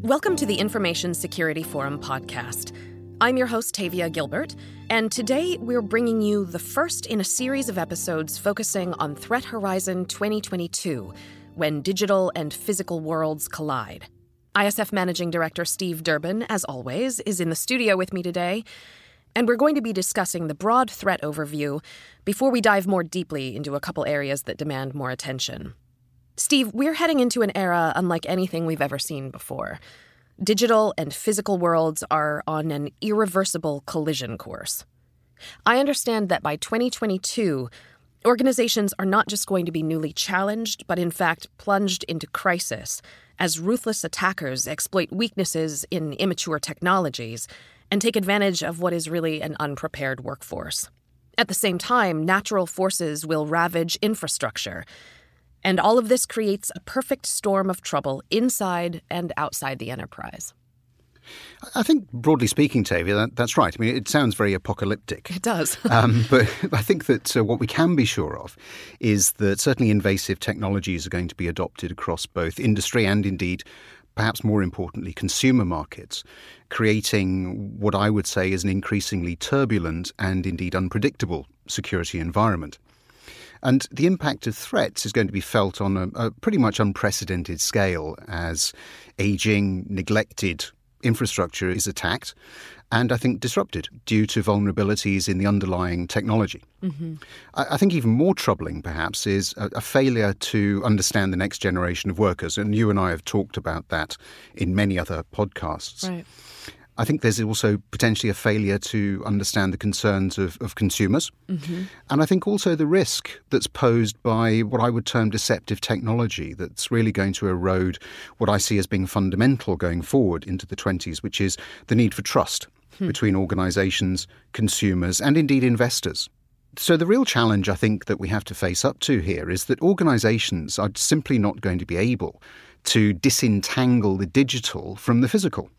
Welcome to the Information Security Forum podcast. I'm your host, Tavia Gilbert, and today we're bringing you the first in a series of episodes focusing on Threat Horizon 2022, when digital and physical worlds collide. ISF Managing Director Steve Durbin, as always, is in the studio with me today, and we're going to be discussing the broad threat overview before we dive more deeply into a couple areas that demand more attention. Steve, we're heading into an era unlike anything we've ever seen before. Digital and physical worlds are on an irreversible collision course. I understand that by 2022, organizations are not just going to be newly challenged, but in fact plunged into crisis as ruthless attackers exploit weaknesses in immature technologies and take advantage of what is really an unprepared workforce. At the same time, natural forces will ravage infrastructure. And all of this creates a perfect storm of trouble inside and outside the enterprise. I think, broadly speaking, Tavia, that's right. I mean, it sounds very apocalyptic. It does. But I think that what we can be sure of is that certainly invasive technologies are going to be adopted across both industry and, indeed, perhaps more importantly, consumer markets, creating what I would say is an increasingly turbulent and, indeed, unpredictable security environment. And the impact of threats is going to be felt on a pretty much unprecedented scale as aging, neglected infrastructure is attacked and, I think, disrupted due to vulnerabilities in the underlying technology. Mm-hmm. I think even more troubling, perhaps, is a failure to understand the next generation of workers. And you and I have talked about that in many other podcasts. Right. I think there's also potentially a failure to understand the concerns of consumers. Mm-hmm. And I think also the risk that's posed by what I would term deceptive technology that's really going to erode what I see as being fundamental going forward into the 20s, which is the need for trust between organizations, consumers, and indeed investors. So the real challenge I think that we have to face up to here is that organizations are simply not going to be able to disentangle the digital from the physical.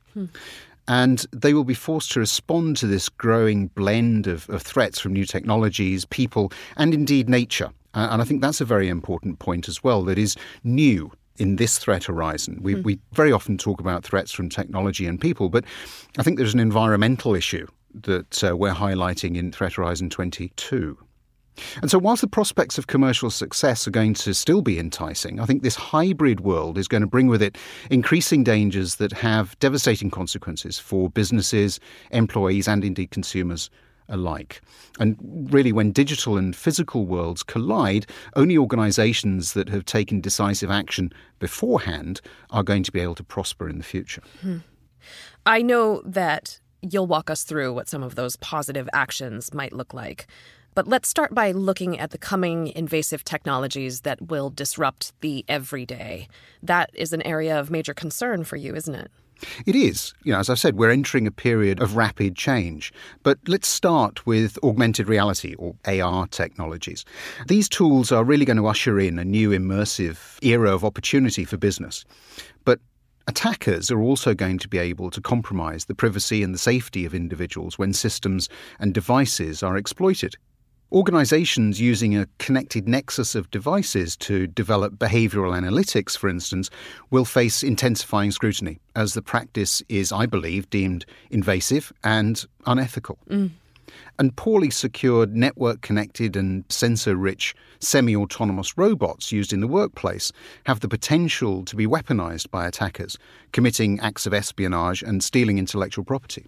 And they will be forced to respond to this growing blend of threats from new technologies, people, and indeed nature. And I think that's a very important point as well that is new in this threat horizon. We very often talk about threats from technology and people, but I think there's an environmental issue that we're highlighting in Threat Horizon 22. And so whilst the prospects of commercial success are going to still be enticing, I think this hybrid world is going to bring with it increasing dangers that have devastating consequences for businesses, employees, and indeed consumers alike. And really, when digital and physical worlds collide, only organizations that have taken decisive action beforehand are going to be able to prosper in the future. I know that you'll walk us through what some of those positive actions might look like. But let's start by looking at the coming invasive technologies that will disrupt the everyday. That is an area of major concern for you, isn't it? It is. As I've said, we're entering a period of rapid change. But let's start with augmented reality or AR technologies. These tools are really going to usher in a new immersive era of opportunity for business. But attackers are also going to be able to compromise the privacy and the safety of individuals when systems and devices are exploited. Organizations using a connected nexus of devices to develop behavioral analytics, for instance, will face intensifying scrutiny as the practice is, I believe, deemed invasive and unethical. And poorly secured, network-connected and sensor-rich semi-autonomous robots used in the workplace have the potential to be weaponized by attackers, committing acts of espionage and stealing intellectual property.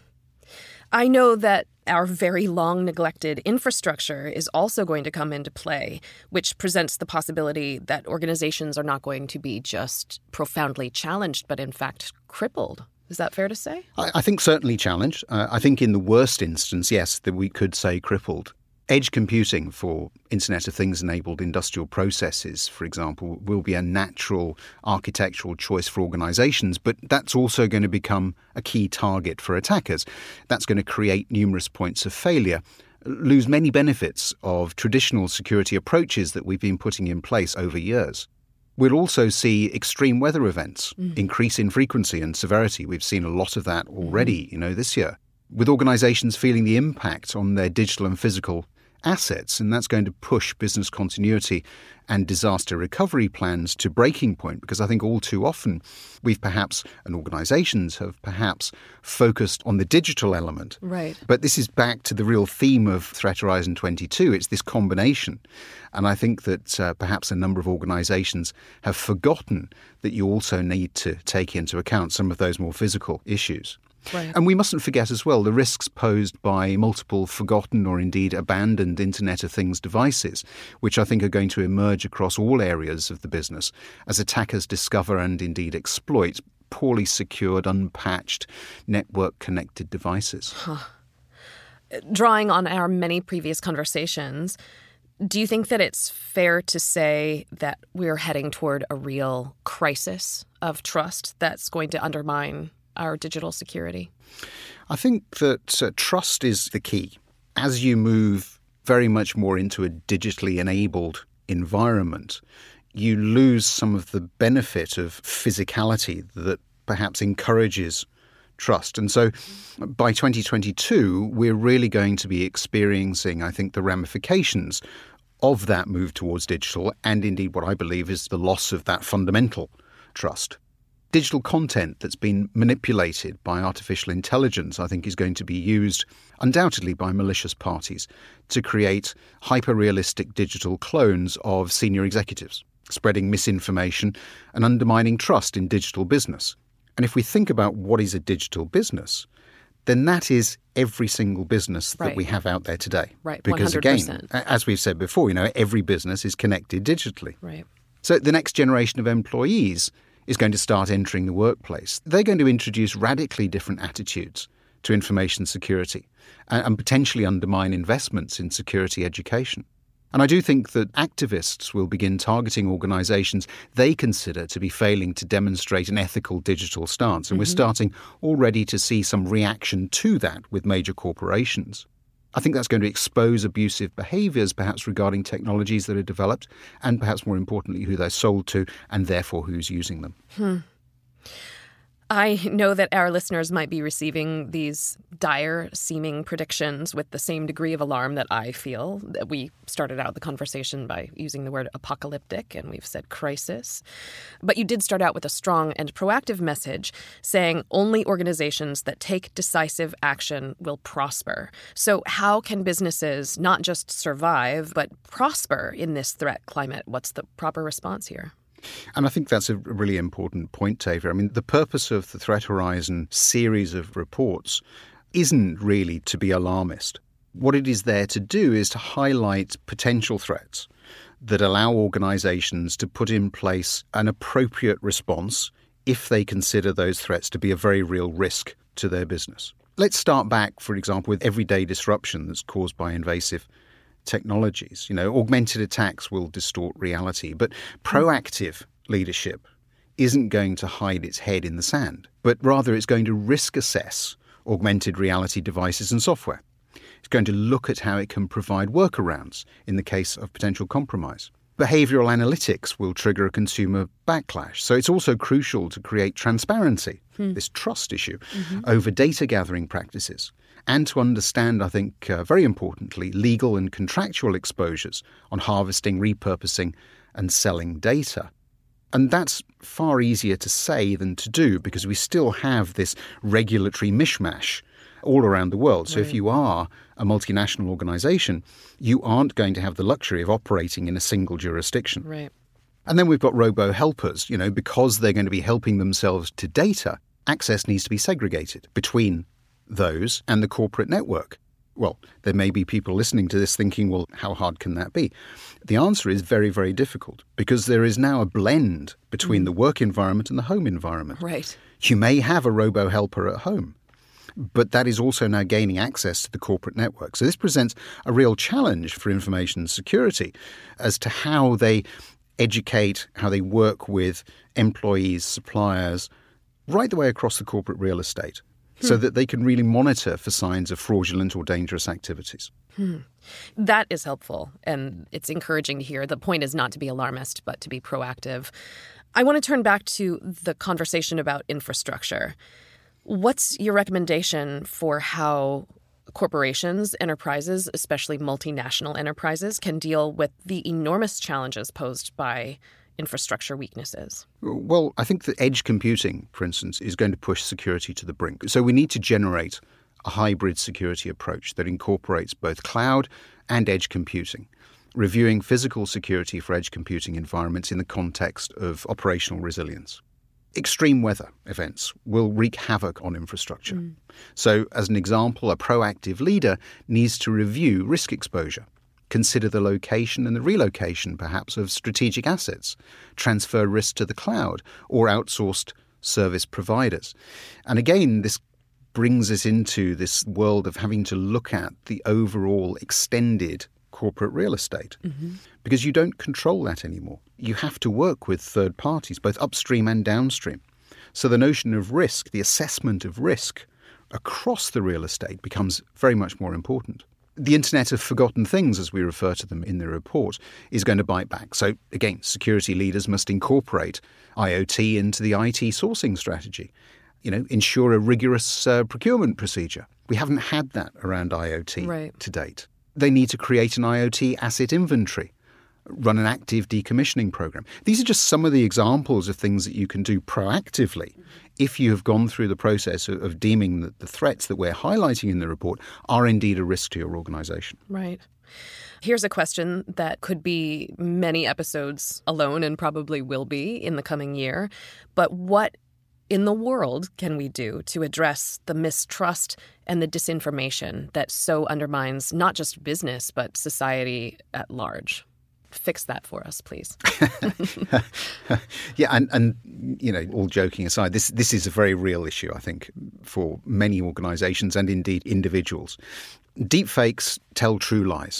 I know that our very long neglected infrastructure is also going to come into play, which presents the possibility that organizations are not going to be just profoundly challenged, but in fact crippled. Is that fair to say? I think certainly challenged. I think in the worst instance, yes, that we could say crippled. Edge computing for Internet of Things-enabled industrial processes, for example, will be a natural architectural choice for organizations, but that's also going to become a key target for attackers. That's going to create numerous points of failure, lose many benefits of traditional security approaches that we've been putting in place over years. We'll also see extreme weather events increase in frequency and severity. We've seen a lot of that already, this year, with organizations feeling the impact on their digital and physical assets, and that's going to push business continuity and disaster recovery plans to breaking point, because I think all too often we've perhaps, and organisations have perhaps, focused on the digital element. Right. But this is back to the real theme of Threat Horizon 22. It's this combination. And I think that perhaps a number of organisations have forgotten that you also need to take into account some of those more physical issues. Right. And we mustn't forget as well the risks posed by multiple forgotten or indeed abandoned Internet of Things devices, which I think are going to emerge across all areas of the business as attackers discover and indeed exploit poorly secured, unpatched, network-connected devices. Drawing on our many previous conversations, do you think that it's fair to say that we're heading toward a real crisis of trust that's going to undermine our digital security? I think that trust is the key. As you move very much more into a digitally enabled environment, you lose some of the benefit of physicality that perhaps encourages trust. And so by 2022, we're really going to be experiencing, I think, the ramifications of that move towards digital, and indeed what I believe is the loss of that fundamental trust. Digital content that's been manipulated by artificial intelligence, I think, is going to be used undoubtedly by malicious parties to create hyper-realistic digital clones of senior executives, spreading misinformation and undermining trust in digital business. And if we think about what is a digital business, then that is every single business that we have out there today. Right, because 100%. Again, as we've said before, every business is connected digitally. Right. So the next generation of employees is going to start entering the workplace. They're going to introduce radically different attitudes to information security and potentially undermine investments in security education. And I do think that activists will begin targeting organisations they consider to be failing to demonstrate an ethical digital stance. And we're starting already to see some reaction to that with major corporations. I think that's going to expose abusive behaviours, perhaps regarding technologies that are developed, and perhaps more importantly, who they're sold to, and therefore who's using them. I know that our listeners might be receiving these dire-seeming predictions with the same degree of alarm that I feel. We started out the conversation by using the word apocalyptic, and we've said crisis. But you did start out with a strong and proactive message saying only organizations that take decisive action will prosper. So how can businesses not just survive, but prosper in this threat climate? What's the proper response here? And I think that's a really important point, Tavia. I mean, the purpose of the Threat Horizon series of reports isn't really to be alarmist. What it is there to do is to highlight potential threats that allow organisations to put in place an appropriate response if they consider those threats to be a very real risk to their business. Let's start back, for example, with everyday disruption that's caused by invasive technologies. Augmented attacks will distort reality, but proactive leadership isn't going to hide its head in the sand, but rather it's going to risk assess augmented reality devices and software. It's going to look at how it can provide workarounds in the case of potential compromise. Behavioural analytics will trigger a consumer backlash, so it's also crucial to create transparency, this trust issue, over data gathering practices, and to understand, I think, very importantly, legal and contractual exposures on harvesting, repurposing and selling data. And that's far easier to say than to do because we still have this regulatory mishmash all around the world. So if you are a multinational organisation, you aren't going to have the luxury of operating in a single jurisdiction. Right. And then we've got robo-helpers, because they're going to be helping themselves to data, access needs to be segregated between those and the corporate network. Well, there may be people listening to this thinking, well, how hard can that be? The answer is very, very difficult because there is now a blend between the work environment and the home environment. Right. You may have a robo-helper at home, but that is also now gaining access to the corporate network. So this presents a real challenge for information security as to how they educate, how they work with employees, suppliers, right the way across the corporate real estate, so that they can really monitor for signs of fraudulent or dangerous activities. That is helpful, and it's encouraging to hear. The point is not to be alarmist, but to be proactive. I want to turn back to the conversation about infrastructure. What's your recommendation for how corporations, enterprises, especially multinational enterprises, can deal with the enormous challenges posed by infrastructure weaknesses? Well, I think that edge computing, for instance, is going to push security to the brink. So we need to generate a hybrid security approach that incorporates both cloud and edge computing, reviewing physical security for edge computing environments in the context of operational resilience. Extreme weather events will wreak havoc on infrastructure. So, as an example, a proactive leader needs to review risk exposure, consider the location and the relocation, perhaps, of strategic assets, transfer risk to the cloud or outsourced service providers. And again, this brings us into this world of having to look at the overall extended corporate real estate, because you don't control that anymore. You have to work with third parties, both upstream and downstream. So the notion of risk, the assessment of risk across the real estate becomes very much more important. The Internet of Forgotten Things, as we refer to them in the report, is going to bite back. So again, security leaders must incorporate IoT into the IT sourcing strategy. Ensure a rigorous procurement procedure. We haven't had that around IoT to date. They need to create an IoT asset inventory, run an active decommissioning program. These are just some of the examples of things that you can do proactively if you have gone through the process of deeming that the threats that we're highlighting in the report are indeed a risk to your organization. Right. Here's a question that could be many episodes alone and probably will be in the coming year. But what in the world can we do to address the mistrust and the disinformation that so undermines not just business, but society at large? Fix that for us, please. Yeah, and all joking aside, this is a very real issue, I think, for many organizations and indeed individuals. Deepfakes tell true lies.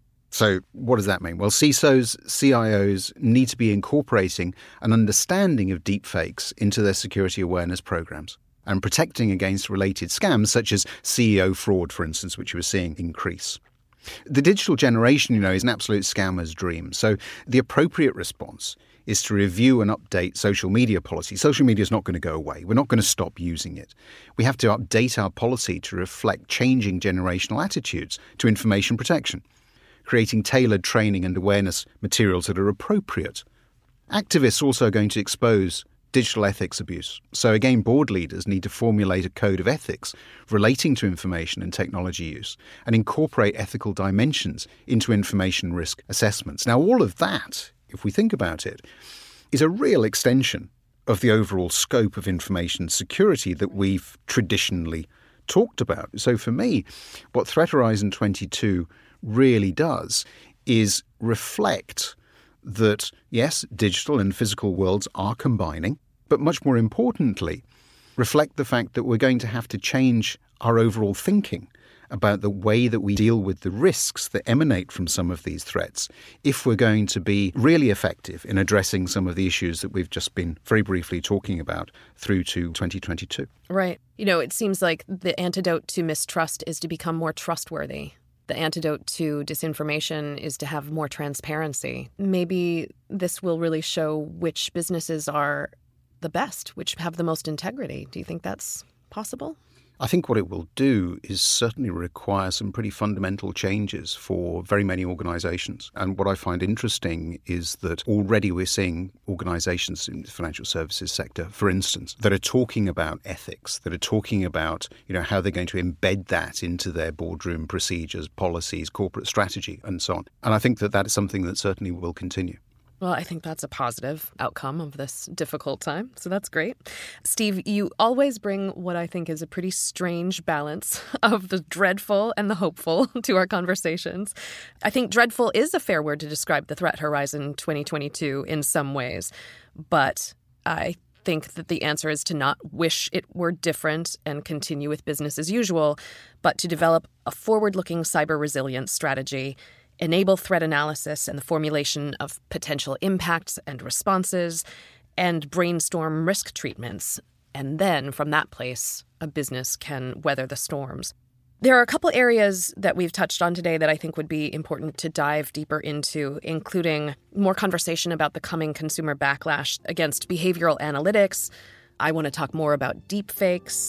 So what does that mean? Well, CISOs, CIOs need to be incorporating an understanding of deepfakes into their security awareness programs and protecting against related scams such as CEO fraud, for instance, which we're seeing increase. The digital generation, is an absolute scammer's dream. So the appropriate response is to review and update social media policy. Social media is not going to go away. We're not going to stop using it. We have to update our policy to reflect changing generational attitudes to information protection, creating tailored training and awareness materials that are appropriate. Activists are also going to expose digital ethics abuse. So again, board leaders need to formulate a code of ethics relating to information and technology use and incorporate ethical dimensions into information risk assessments. Now, all of that, if we think about it, is a real extension of the overall scope of information security that we've traditionally talked about. So for me, what Threat Horizon 22 really does is reflect that, yes, digital and physical worlds are combining, but much more importantly, reflect the fact that we're going to have to change our overall thinking about the way that we deal with the risks that emanate from some of these threats if we're going to be really effective in addressing some of the issues that we've just been very briefly talking about through to 2022. Right. It seems like the antidote to mistrust is to become more trustworthy. The antidote to disinformation is to have more transparency. Maybe this will really show which businesses are the best, which have the most integrity. Do you think that's possible? I think what it will do is certainly require some pretty fundamental changes for very many organizations. And what I find interesting is that already we're seeing organizations in the financial services sector, for instance, that are talking about ethics, that are talking about, how they're going to embed that into their boardroom procedures, policies, corporate strategy, and so on. And I think that is something that certainly will continue. Well, I think that's a positive outcome of this difficult time, so that's great. Steve, you always bring what I think is a pretty strange balance of the dreadful and the hopeful to our conversations. I think dreadful is a fair word to describe the Threat Horizon 2022 in some ways, but I think that the answer is to not wish it were different and continue with business as usual, but to develop a forward-looking cyber resilience strategy, enable threat analysis and the formulation of potential impacts and responses, and brainstorm risk treatments. And then, from that place, a business can weather the storms. There are a couple areas that we've touched on today that I think would be important to dive deeper into, including more conversation about the coming consumer backlash against behavioral analytics. I want to talk more about deepfakes.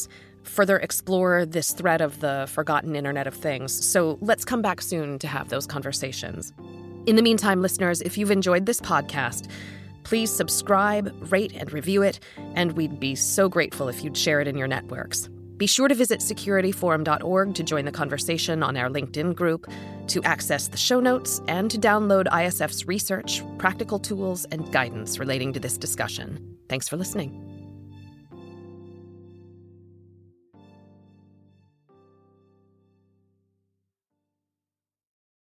further explore this thread of the forgotten Internet of Things. So let's come back soon to have those conversations. In the meantime, listeners, if you've enjoyed this podcast, please subscribe, rate, and review it, and we'd be so grateful if you'd share it in your networks. Be sure to visit securityforum.org to join the conversation on our LinkedIn group, to access the show notes, and to download ISF's research, practical tools, and guidance relating to this discussion. Thanks for listening.